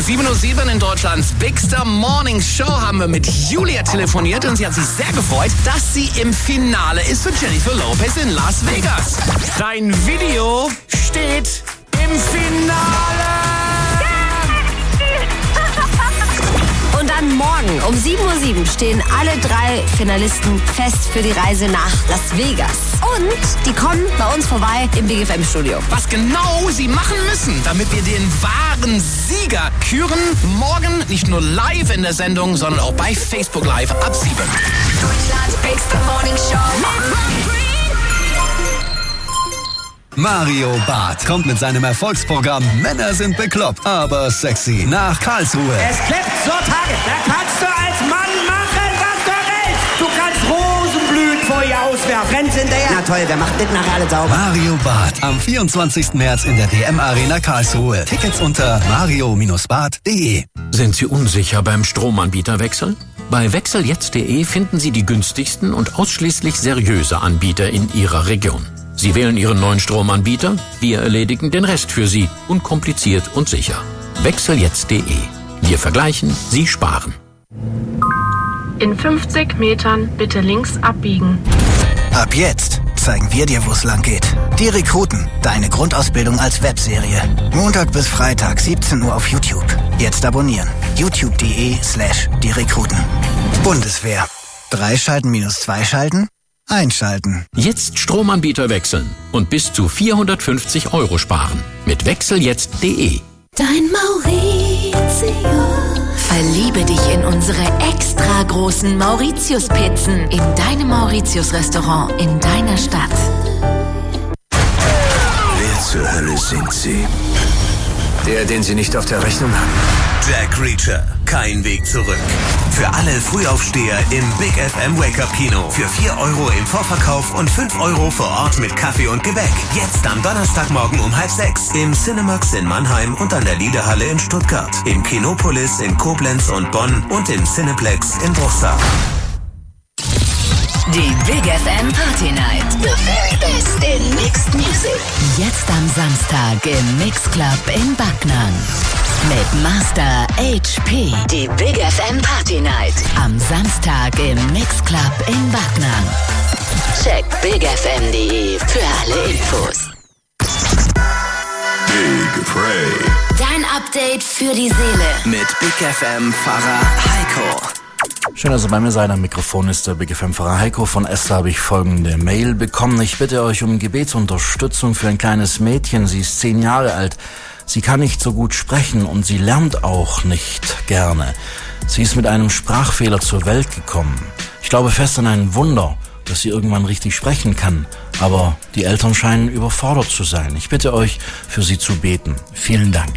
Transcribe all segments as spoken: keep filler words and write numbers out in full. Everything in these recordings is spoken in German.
sieben Uhr sieben in Deutschlands Bigster Morning Show haben wir mit Julia telefoniert und sie hat sich sehr gefreut, dass sie im Finale ist für Jennifer Lopez in Las Vegas. Dein Video steht im Finale! Und dann morgen um sieben Uhr sieben stehen alle drei Finalisten fest für die Reise nach Las Vegas. Und die kommen bei uns vorbei im Big F M-Studio. Was genau sie machen müssen, damit wir den wahren Sieger küren, morgen nicht nur live in der Sendung, sondern auch bei Facebook Live ab sieben. Deutschlands Bigster Morning Show. Mario Barth kommt mit seinem Erfolgsprogramm Männer sind bekloppt, aber sexy nach Karlsruhe. Es gibt so Tage, da kannst du als Mann machen, was du willst. Du kannst Rosenblüten vor ihr auswerfen. Rennt hinterher. Na toll, wer macht das nachher alle sauber? Mario Barth am vierundzwanzigsten März in der D M Arena Karlsruhe. Tickets unter mario Bindestrich barth punkt de. Sind Sie unsicher beim Stromanbieterwechsel? Bei wechseljetzt punkt de finden Sie die günstigsten und ausschließlich seriöse Anbieter in Ihrer Region. Sie wählen Ihren neuen Stromanbieter, wir erledigen den Rest für Sie, unkompliziert und sicher. wechseljetzt punkt de. Wir vergleichen, Sie sparen. In fünfzig Metern bitte links abbiegen. Ab jetzt zeigen wir dir, wo es lang geht. Die Rekruten, deine Grundausbildung als Webserie. Montag bis Freitag, siebzehn Uhr auf YouTube. Jetzt abonnieren. youtube punkt de slash die Rekruten. Bundeswehr. Drei schalten minus zwei schalten? Einschalten. Jetzt Stromanbieter wechseln und bis zu vierhundertfünfzig Euro sparen. Mit wechseljetzt punkt de. Dein Maurizio. Verliebe dich in unsere extra großen Mauritius-Pizzen in deinem Mauritius-Restaurant in deiner Stadt. Wer zur Hölle sind Sie? Der, den Sie nicht auf der Rechnung haben. Jack Reacher, kein Weg zurück. Für alle Frühaufsteher im Big F M Wake-Up-Kino. Für vier Euro im Vorverkauf und fünf Euro vor Ort mit Kaffee und Gebäck. Jetzt am Donnerstagmorgen um halb sechs. Im Cinemax in Mannheim und an der Liederhalle in Stuttgart. Im Kinopolis in Koblenz und Bonn und im Cineplex in Bruchsal. Die Big F M Party Night. The very best in mixed music. Jetzt am Samstag im Mix Club in Backnang. Mit Master H P. Die Big F M Party Night. Am Samstag im Mix Club in Backnang. Check big f m punkt de für alle Infos. Big Pray. Dein Update für die Seele. Mit Big F M-Pfarrer Heiko. Schön, dass ihr bei mir seid. Am Mikrofon ist der Big F M-Pfarrer Heiko. Von Esther habe ich folgende Mail bekommen. Ich bitte euch um Gebetsunterstützung für ein kleines Mädchen. Sie ist zehn Jahre alt. Sie kann nicht so gut sprechen und sie lernt auch nicht gerne. Sie ist mit einem Sprachfehler zur Welt gekommen. Ich glaube fest an ein Wunder, dass sie irgendwann richtig sprechen kann. Aber die Eltern scheinen überfordert zu sein. Ich bitte euch, für sie zu beten. Vielen Dank.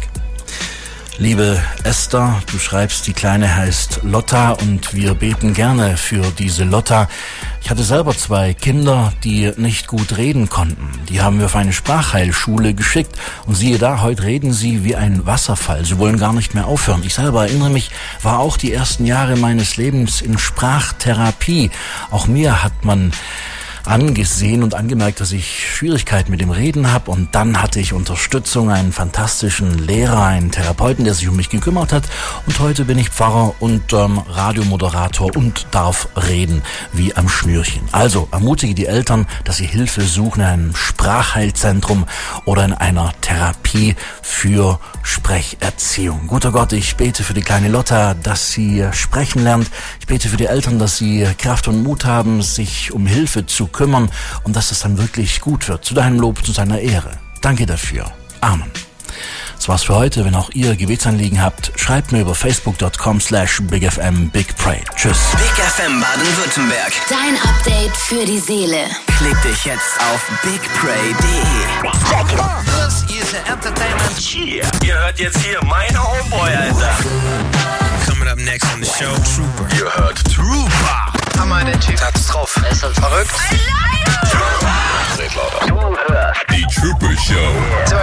Liebe Esther, du schreibst, die Kleine heißt Lotta und wir beten gerne für diese Lotta. Ich hatte selber zwei Kinder, die nicht gut reden konnten. Die haben wir auf eine Sprachheilschule geschickt und siehe da, heute reden sie wie ein Wasserfall. Sie wollen gar nicht mehr aufhören. Ich selber erinnere mich, war auch die ersten Jahre meines Lebens in Sprachtherapie. Auch mir hat man angesehen und angemerkt, dass ich Schwierigkeiten mit dem Reden habe und dann hatte ich Unterstützung, einen fantastischen Lehrer, einen Therapeuten, der sich um mich gekümmert hat und heute bin ich Pfarrer und ähm, Radiomoderator und darf reden wie am Schnürchen. Also ermutige die Eltern, dass sie Hilfe suchen in einem Sprachheilzentrum oder in einer Therapie für Sprecherziehung. Guter Gott, ich bete für die kleine Lotta, dass sie sprechen lernt. Ich bete für die Eltern, dass sie Kraft und Mut haben, sich um Hilfe zu kümmern und dass es dann wirklich gut wird. Zu deinem Lob, zu deiner Ehre. Danke dafür. Amen. Das war's für heute. Wenn auch ihr Gebetsanliegen habt, schreibt mir über facebook dot com slash big f m big pray. Tschüss. Big F M Baden-Württemberg. Dein Update für die Seele. Klick dich jetzt auf big pray punkt de. Das ist Entertainment Cheer. Ihr hört jetzt hier mein Homeboy, Alter. Coming up next on the show, Trooper. Ihr hört Trooper. Hammer, der Typ hat's drauf. Er ist halt verrückt. Trooper! Seht lauter. Du hörst die Trooper Show. So,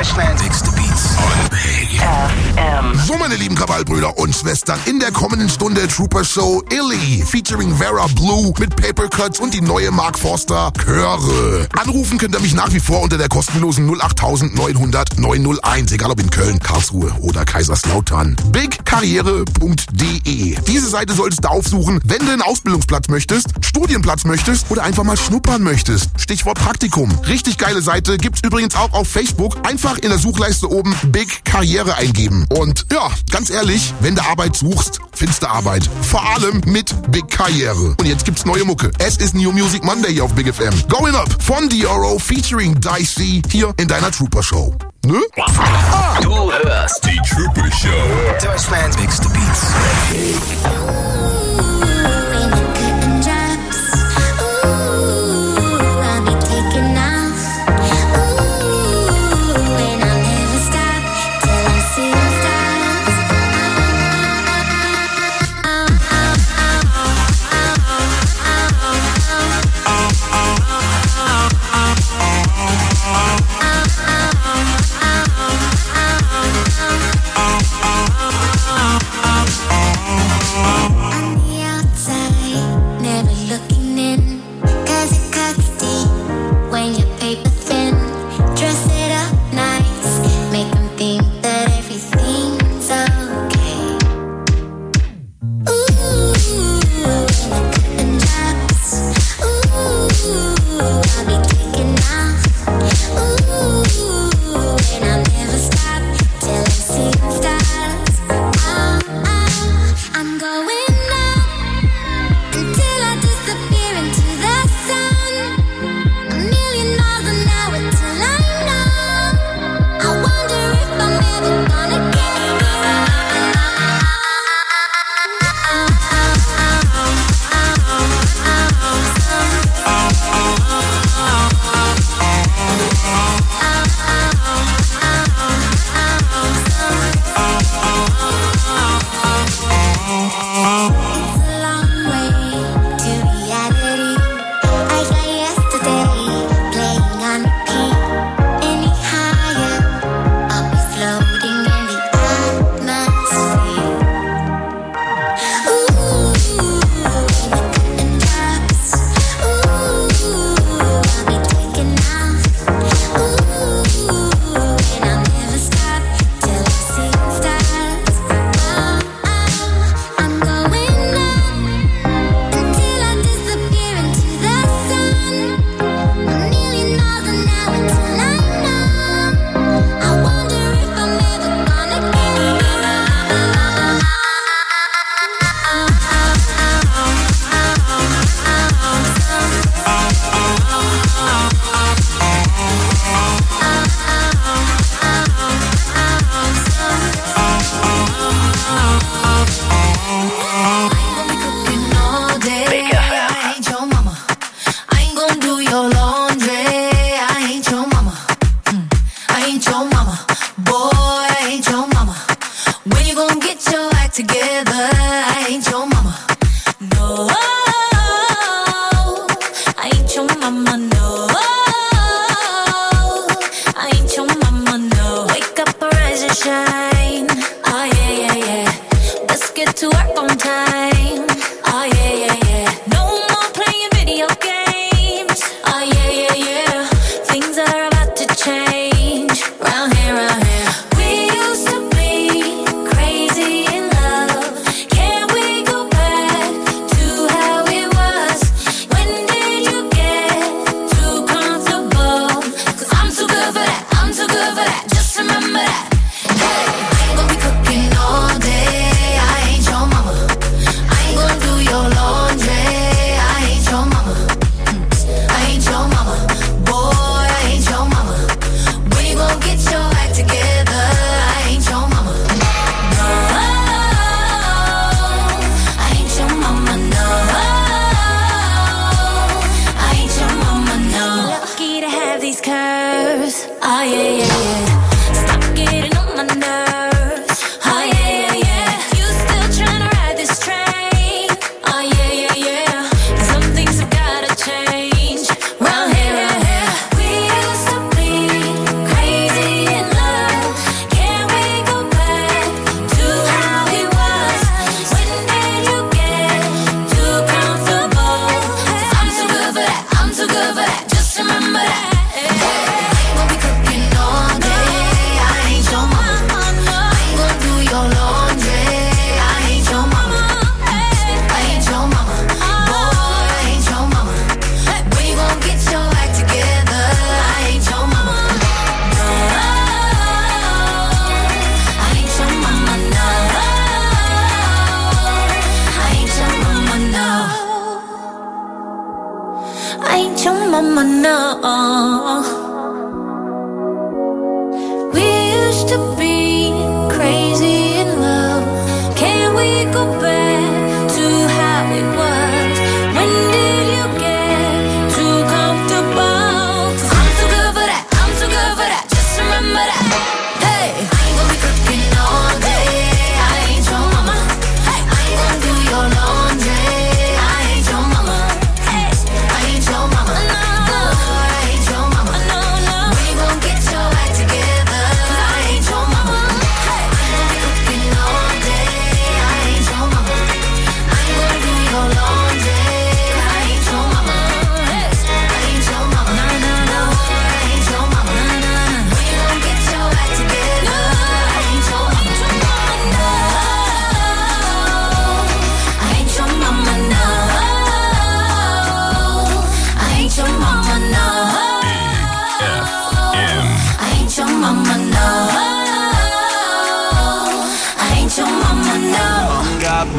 Deutschland. Bigste Beats on Big F M. So, meine lieben Krawallbrüder und Schwestern, in der kommenden Stunde Trooper Show Illy featuring Vera Blue mit Papercut und die neue Mark Forster Chöre. Anrufen könnt ihr mich nach wie vor unter der kostenlosen null acht neun null null neun null eins, egal ob in Köln, Karlsruhe oder Kaiserslautern. big karriere punkt de. Diese Seite solltest du aufsuchen, wenn du einen Ausbildungsplatz möchtest, Studienplatz möchtest oder einfach mal schnuppern möchtest. Stichwort Praktikum. Richtig geile Seite, gibt's übrigens auch auf Facebook. Einfach in der Suchleiste oben Big Karriere eingeben. Und ja, ganz ehrlich, wenn du Arbeit suchst, findest du Arbeit. Vor allem mit Big Karriere. Und jetzt gibt's neue Mucke. Es ist New Music Monday hier auf Big F M. Going Up von D R O featuring Dicey hier in deiner Trooper Show. Ne? Ah. Du hörst die Trooper Show. Deutschlands Bigste Beats. Round here, round here. We used to be crazy in love.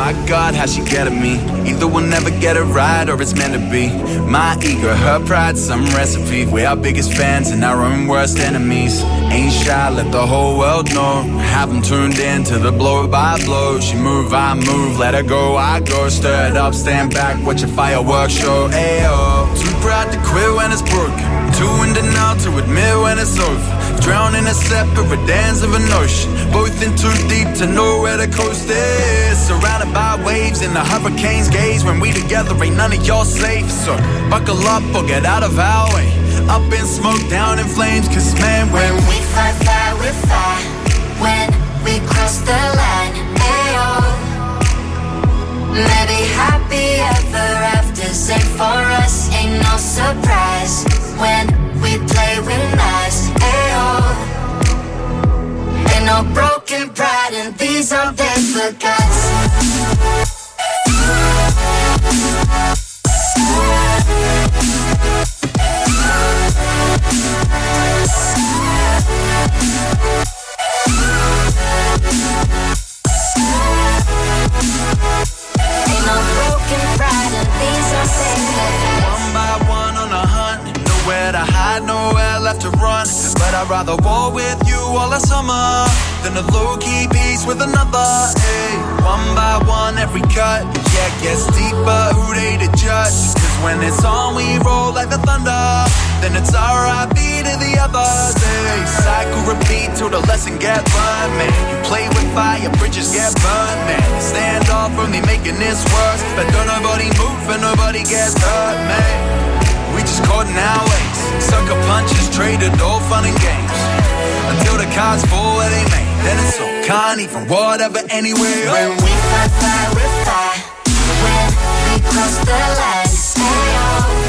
my God, how she get at me. Either we'll never get it right or it's meant to be. My ego, her pride, some recipe. We're our biggest fans and our own worst enemies. Ain't shy, let the whole world know. Have them tuned in to the blow by blow. She move, I move, let her go, I go. Stir it up, stand back, watch a fireworks show. Ayo, too proud to quit when it's broken. Too in denial to admit when it's over. Drown in a separate dance of an ocean. Both in too deep to know where the coast is. Surrounded by waves in the hurricane's gaze. When we together ain't none of y'all safe. So buckle up or get out of our way. Up in smoke, down in flames. Cause man, when, when we fly, fly, we fly. When we cross the line, ayo. Maybe happy ever after. Ain't for us, ain't no surprise. When we play with knives, ayo. Ain't no broken pride and these are paper cuts. Ain't no broken pride and these are paper cuts. One by one on a hunt. Nowhere to hide, nowhere left to run. But I'd rather war with you all the summer than a low-key peace with another. Ay, one by one, every cut, yeah, gets deeper, who they to judge? Cause when it's on, we roll like the thunder. Then it's R I P to the others. Ay, cycle repeat till the lesson get burned, man. You play with fire, bridges get burned, man. Stand off from me making this worse. But don't nobody move and nobody gets hurt, man. We just caught in our ways. Sucker punches traded, all fun and games. Until the cards fall where they may. Then it's so can't even whatever anyway. When we fly, fly, we fly. When we cross the line, ayo.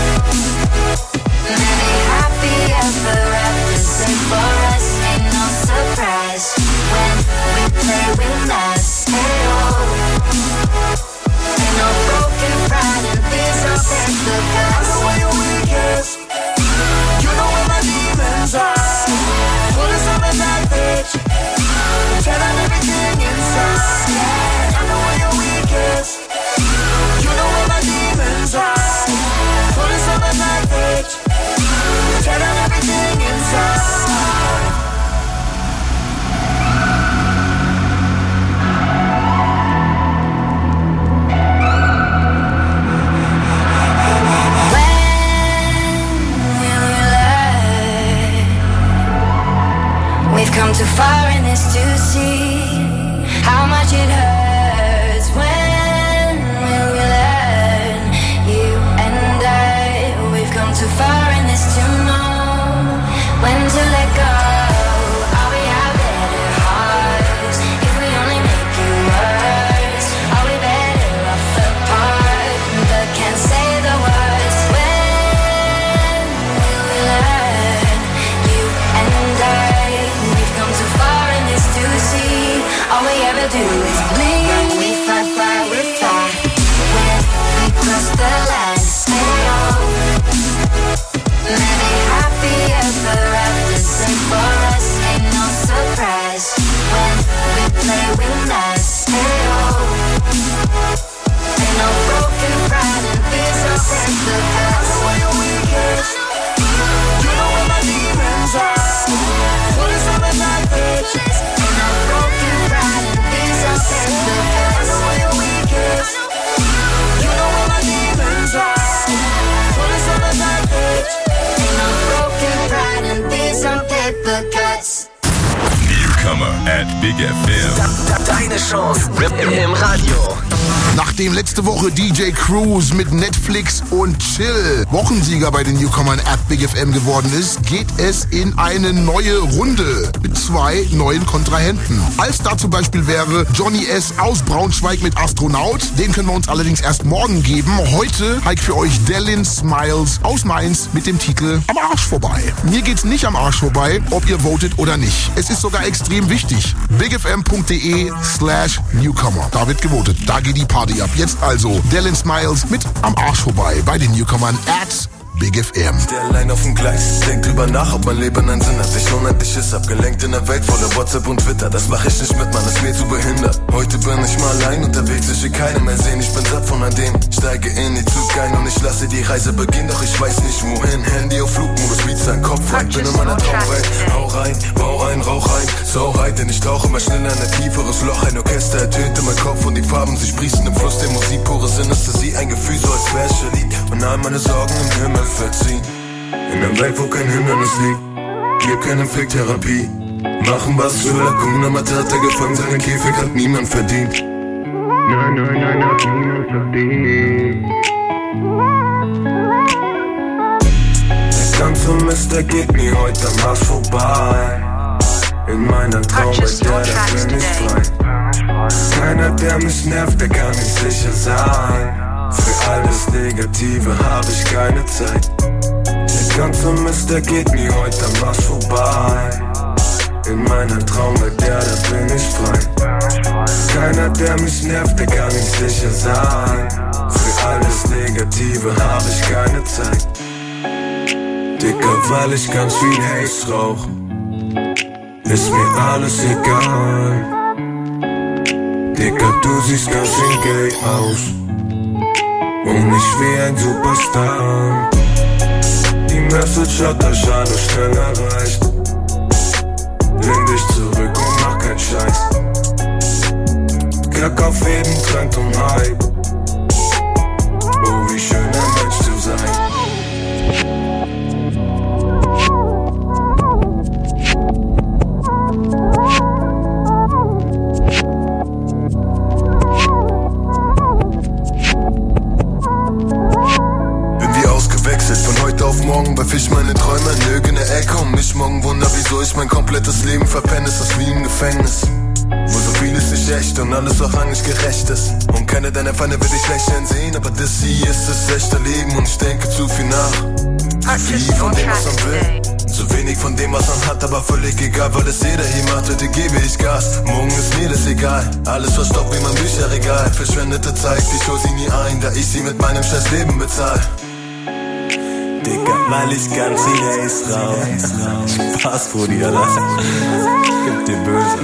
Many happy ever after. Ain't for us, ain't no surprise. When we play with knives, ayo. Ain't no broken pride and these are paper cuts. You know where my demons are. Put us on an advantage. Tear down everything inside. I know where you're weakest. You know where my demons are. Put us on an advantage. Tear down everything inside. We've come too far in this to see how much it hurts. When will we learn? You and I, we've come too far in this to know when to let go. Are we our better hearts? If we only make it worse, are we better off apart? But can't say the words. When will we learn? You and I, too far in this to see. All we ever do is bleed. When we fly, fly, we fly. When we cross the line, ayo. Many happy ever after. Ain't for us, ain't no surprise. When we play with knives, ayo. Ain't no broken pride and these are paper cuts. I know where you're weakest. You know where my demons are. Put us on an advantage. Ain't no broken pride and these are paper cuts. I know where you're weakest. You know where my demons are. Put us on an advantage. Ain't no broken pride and these are paper cuts. Newcomer at Big F M. Deine Chance im Radio. Nachdem letzte Woche D J Cruise mit Netflix und Chill Wochensieger bei den Newcomern at Big F M geworden ist, geht es in eine neue Runde mit zwei neuen Kontrahenten. Als da zum Beispiel wäre Johnny S. aus Braunschweig mit Astronaut. Den können wir uns allerdings erst morgen geben. Heute habe ich für euch Delin Smiles aus Mainz mit dem Titel Am Arsch vorbei. Mir geht's nicht am Arsch vorbei, ob ihr votet oder nicht. Es ist sogar extrem wichtig. bigfm.de slash Newcomer. Da wird gewotet. Da geht die Party ab. Jetzt also Delin Smiles mit Am Arsch vorbei bei den Newcomern at Big F M. Steh allein auf dem Gleis, denk drüber nach, ob mein Leben einen Sinn hat. Ich unendlich ist abgelenkt in der Welt voller WhatsApp und Twitter. Das mach ich nicht mit, Mann, ist mir zu behindert. Heute bin ich mal allein unterwegs, ich will keine mehr sehen. Ich bin satt von all dem, steige in die Zug ein und ich lasse die Reise beginnen. Doch ich weiß nicht wohin, Handy auf Flugmodus, Beats an Kopf rein. Bin in meiner Traumwelt, hau rein, bau ein, rauch ein. So right, denn ich tauche immer schneller in ein tieferes Loch. Ein Orchester ertönt in mein Kopf und die Farben, sie sprießen im Fluss der Musik. Pure Synästhesie, ein Gefühl so als wär's verliebt. Und all meine Sorgen im Himmel verziehen. In der Welt, wo kein Hindernis liegt, gibt keine Flicktherapie. Machen was ich will, Hakuna Matata, gefangen seinen Käfig hat niemand verdient. Nein, nein, nein, hat niemand verdient. Der ganze Mist, der geht mir heute am Arsch vorbei. In meiner Traumwelt, ja, da bin ich frei. Keiner, der mich nervt, der kann nicht sicher sein. Für alles Negative hab ich keine Zeit. Der ganze Mist, der geht mir heute am Arsch vorbei. In meiner Traumwelt, ja, da bin ich frei. Keiner, der mich nervt, der kann nicht sicher sein. Für alles Negative hab ich keine Zeit. Dicker, weil ich ganz viel Haze rauche, ist mir alles egal. Dicker, du siehst ganz schön gay aus und nicht wie ein Superstar. Die Message hat euch alle schnell erreicht. Lehn dich zurück und mach keinen Scheiß. Kack auf jeden Trend und Hype. Oh, wie schön ein Mensch zu sein. Von heute auf morgen werf ich meine Träume in irgendeine Ecke und mich morgen wunder, wieso ich mein komplettes Leben verpenne. Ist das wie im Gefängnis, wo so vieles nicht echt und alles auch rangig gerecht ist. Und keine deiner Feinde will ich lächeln sehen, aber das hier ist das echte Leben und ich denke zu viel nach. Zu viel von dem, was man will, zu wenig von dem, was man hat, aber völlig egal, weil es jeder hier macht. Heute gebe ich Gas, morgen ist mir das egal. Alles verstopft wie mein Bücherregal. Verschwendete Zeit, ich hol sie nie ein, da ich sie mit meinem scheiß Leben bezahl. Dicker, weil ich ganz viel Haze rauch. Spaß, Brudi, Alter. Gib dir böse.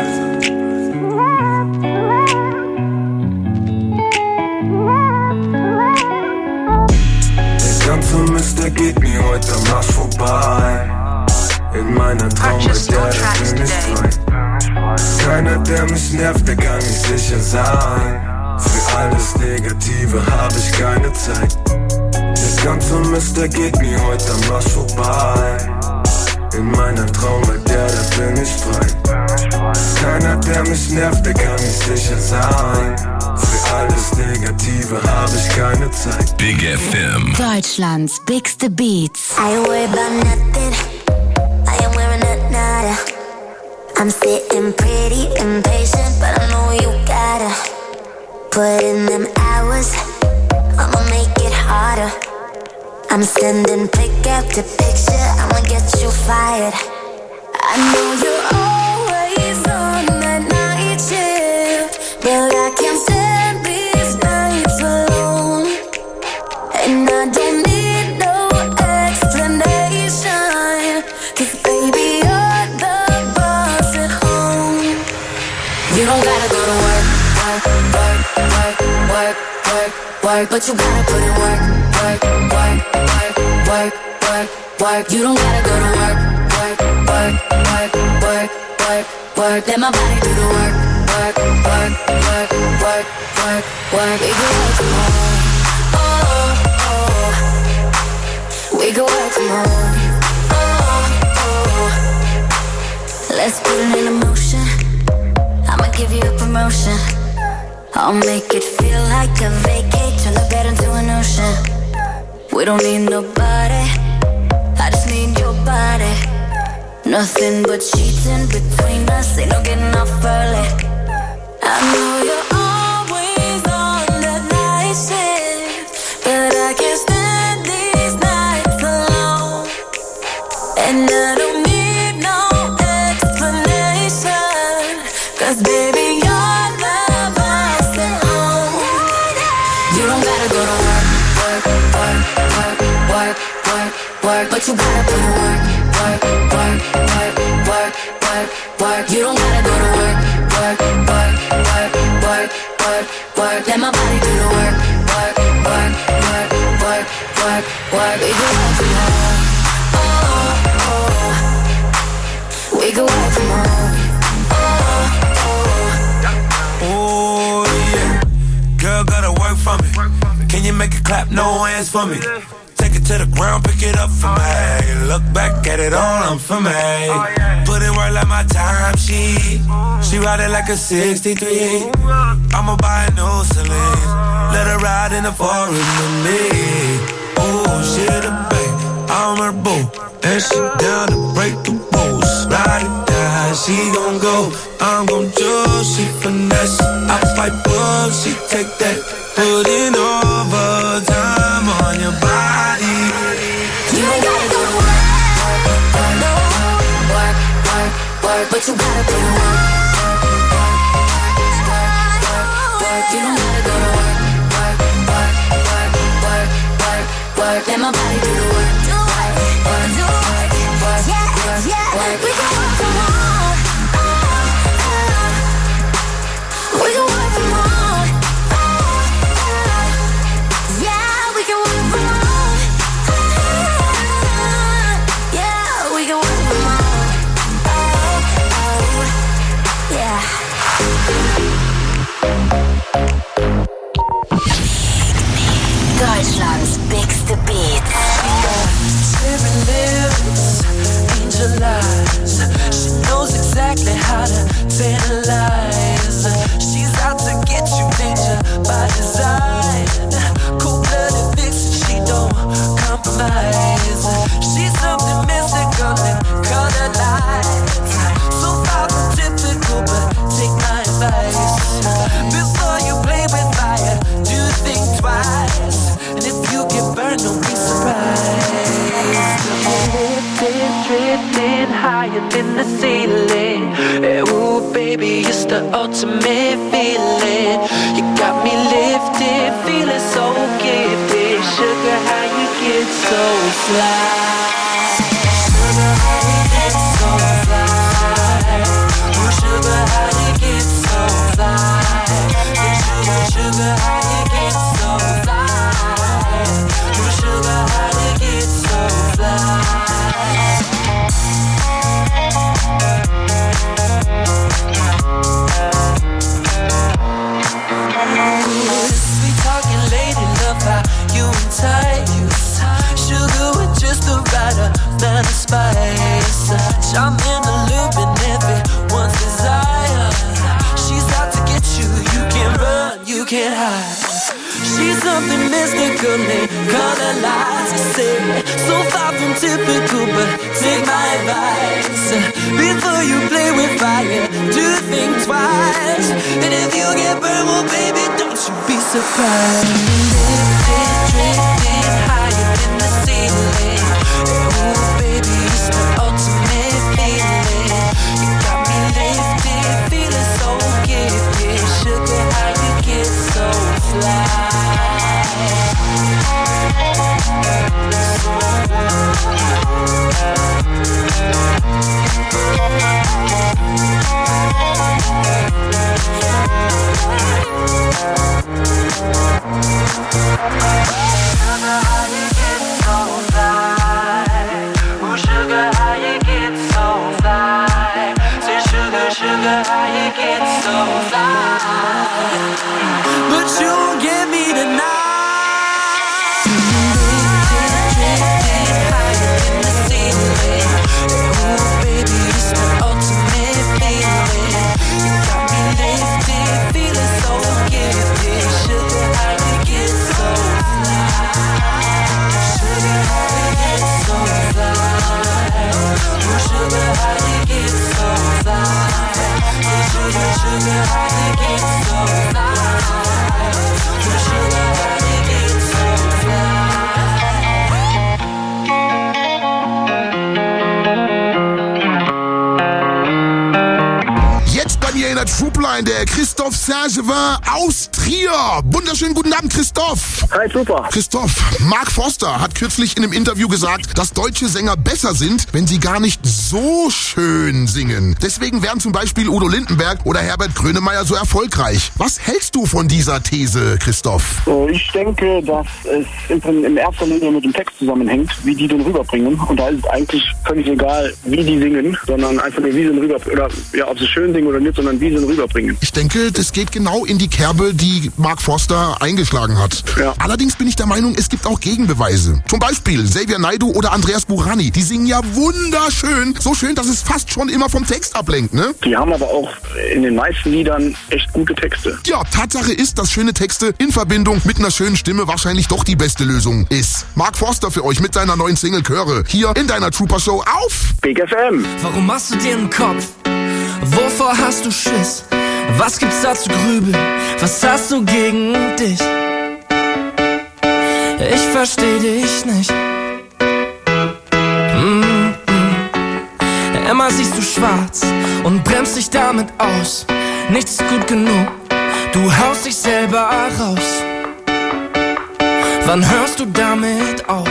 Der ganze Mist, der geht mir heute am Arsch vorbei. In meiner Traumwelt, ja, da bin ich frei. Keiner, der mich nervt, der kann nicht sicher sein. Für alles Negative hab ich keine Zeit. Der ganze Mist, der geht mir heute am Arsch vorbei. In meiner Traumwelt, ja, da bin ich frei. Keiner, der mich nervt, der kann nicht sicher sein. Für alles Negative hab ich keine Zeit. Big F M. Deutschlands bigste Beats. I ain't worried about nothing. I am wearing a nada. I'm sitting pretty impatient, but I know you gotta put in them hours. I'ma make it harder. I'm sending pick after picture, I'ma get you fired. I know you're always on that night shift, but I can't stand these nights alone. And I don't need no explanation, 'cause baby you're the boss at home. You don't gotta go to work, work, work, work, work, work, work, but you gotta put in work, work, work, work, work, work, work. You don't gotta go to work, work, work, work, work, work, work. Let my body do the work, work, work, work, work, work, work. We can work from home, oh, oh. We can work from home, oh, oh. Let's put it in motion. I'ma give you a promotion. I'll make it feel like a vacate, turn the bed into an ocean. We don't need nobody, I just need your body. Nothing but sheets in between us, ain't no getting off early. I know you're always on that night shift, but I can't stand these nights alone. And I don't need no explanation, 'cause baby you're the boss at home. You don't gotta go to work, work, work, work, work, but you gotta put in work, work, work, work, work, work, work. You don't gotta go to work, work, work, work, work, work, work. Let my body do the work, work, work, work, work, work, work. We can work from home, oh, oh. We can work from home, oh, oh. Oh yeah, girl gotta work for me. Can you make it clap? No hands for me. Take it to the ground, pick it up for me. Look back at it all, I'm for me. Put in work like my time sheet. She ride it like a sixty-three. I'ma buy a new Celine. Let her ride in the forest with me. Oh, she the babe, I'm her boo. And she down to break the rules. Ride it down, she gon' go. I'm gon' choose, she finesse. I fight up, she take that. Put in overtime on your body. You ain't gotta go to work, work, work, no. work, work, work, but you gotta put in work, work, work, work, work. You don't gotta go to work, work, work, work, work, work, work. Let my body do the work, work, work, work, work, work, yeah, work. We can work from home, we can work from home. Deutschlands bigste Beats. Cherry lips, angel eyes. She knows exactly how to tantalize. She's out to get you, danger by design. Cold-blooded vixen, she don't compromise. She's something mystical and colored lights. So far from typical, but take my advice. Before you play with fire, do think twice. And if you get burned, don't be surprised. Lifting, drifting higher than the ceiling. Hey, ooh, baby, it's the ultimate feeling. You got me lifted, feeling so gifted. Sugar, how you get so fly? Sugar, how you get so fly? Oh, sugar, how you get so fly? Sugar, sugar, how you get so fly? Oh, sugar, how you get so fly? Sweet talking lady, love how you entice. Sugar with just the right amount of spice. Charming, alluring, everyone's desire. She's out to get you, you can't run, you can't hide. She's something mystical and color lights. I say, so far from typical, but take my advice. Before you play with fire, do think twice. And if you get burned, well, baby, don't you be surprised. Lifted, drifting higher than the ceiling. Oh, baby, it's the ultimate feeling. You got me lifted, feeling so gifted. Sugar, how you get so fly? But you won't get me tonight. Troopline, der Christoph Sergevin Austria. hier. Wunderschönen guten Abend, Christoph. Hi, super. Christoph, Mark Forster hat kürzlich in einem Interview gesagt, dass deutsche Sänger besser sind, wenn sie gar nicht so schön singen. Deswegen wären zum Beispiel Udo Lindenberg oder Herbert Grönemeyer so erfolgreich. Was hältst du von dieser These, Christoph? Ich denke, dass es in erster Linie mit dem Text zusammenhängt, wie die den rüberbringen. Und da ist es eigentlich völlig egal, wie die singen, sondern einfach nur, wie sie ihn rüberbringen. Oder ja, ob sie schön singen oder nicht, sondern wie sie ihn rüberbringen. Ich denke, das geht genau in die Kerbe, die Mark Forster eingeschlagen hat. Ja. Allerdings bin ich der Meinung, es gibt auch Gegenbeweise. Zum Beispiel Xavier Naidoo oder Andreas Burani. Die singen ja wunderschön. So schön, dass es fast schon immer vom Text ablenkt, ne? Die haben aber auch in den meisten Liedern echt gute Texte. Ja, Tatsache ist, dass schöne Texte in Verbindung mit einer schönen Stimme wahrscheinlich doch die beste Lösung ist. Mark Forster für euch mit seiner neuen Single Chöre. Hier in deiner Trooper Show auf Big F M. Warum machst du dir einen Kopf? Wovor hast du Schiss? Was gibt's da zu grübeln? Was hast du gegen dich? Ich versteh dich nicht. Mm-mm. Immer siehst du schwarz und bremst dich damit aus. Nichts ist gut genug, du haust dich selber raus. Wann hörst du damit auf?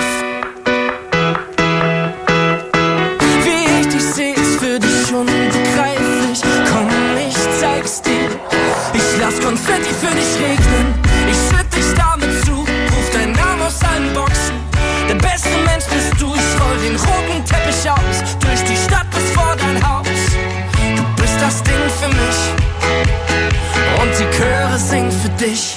Wie ich dich seh, ist für dich unbegreiflich. Komm, ich zeig's dir. Ich lass Konfetti für dich regnen. Ich schütt dich damit zu. Ruf deinen Namen aus allen Boxen. Der beste Mensch bist du. Ich roll den roten Teppich aus. Durch die Stadt bis vor dein Haus. Du bist das Ding für mich. Und die Chöre singen für dich.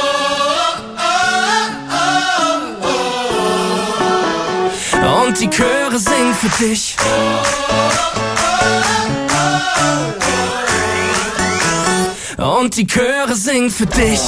Und die Chöre singen für dich. Und die Chöre singen für dich.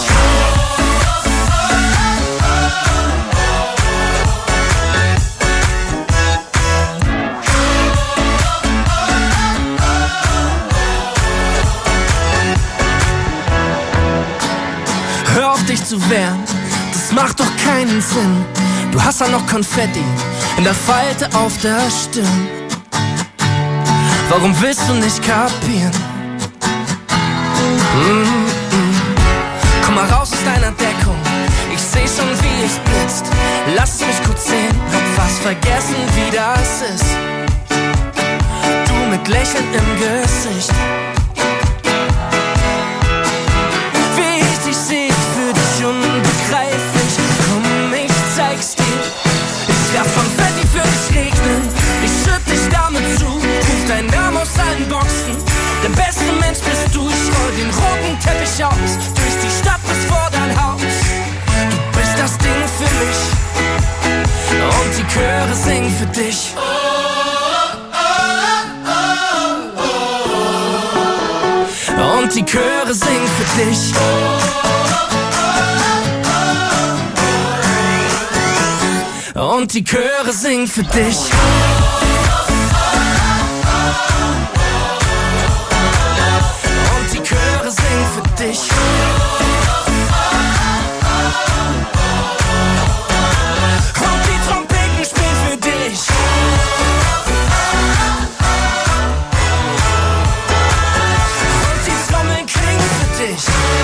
Hör auf dich zu wehren, das macht doch keinen Sinn. Du hast ja noch Konfetti in der Falte auf der Stirn. Warum willst du nicht kapieren? Mm-mm. Komm mal raus aus deiner Deckung. Ich seh schon, wie es blitzt. Lass mich kurz sehen, hab fast vergessen, wie das ist. Du mit Lächeln im Gesicht. Wie ich dich seh, ist für dich unbegreiflich. Komm, ich zeig's dir. Ich lass Konfetti für dich regnen. Ich schütt dich damit zu. Ruf deinen Namen aus allen Boxen. Der beste Mensch bist du. Ich roll den roten Teppich aus. Durch die Stadt bis vor dein Haus. Du bist das Ding für mich. Und die Chöre singen für dich. Und die Chöre singen für dich. Und die Chöre singen für dich.